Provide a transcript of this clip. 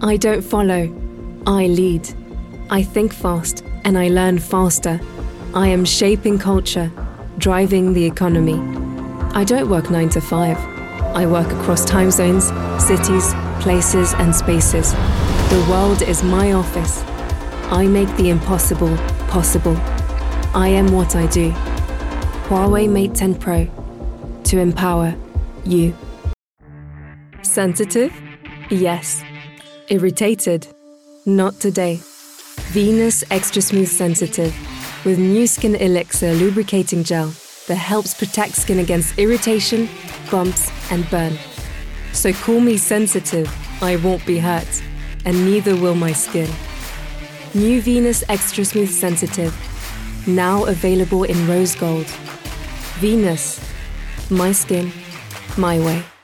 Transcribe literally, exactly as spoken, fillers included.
I don't follow, I lead. I think fast and I learn faster. I am shaping culture, driving the economy. I don't work nine to five. I work across time zones, cities, places and spaces. The world is my office. I make the impossible possible. I am what I do. Huawei Mate ten Pro, to empower you. Sensitive? Yes. Irritated? Not today. Venus Extra Smooth Sensitive with new Skin Elixir lubricating gel that helps protect skin against irritation, bumps and burn. So call me sensitive, I won't be hurt, and neither will my skin. New Venus Extra Smooth Sensitive, now available in rose gold. Venus, my skin, my way.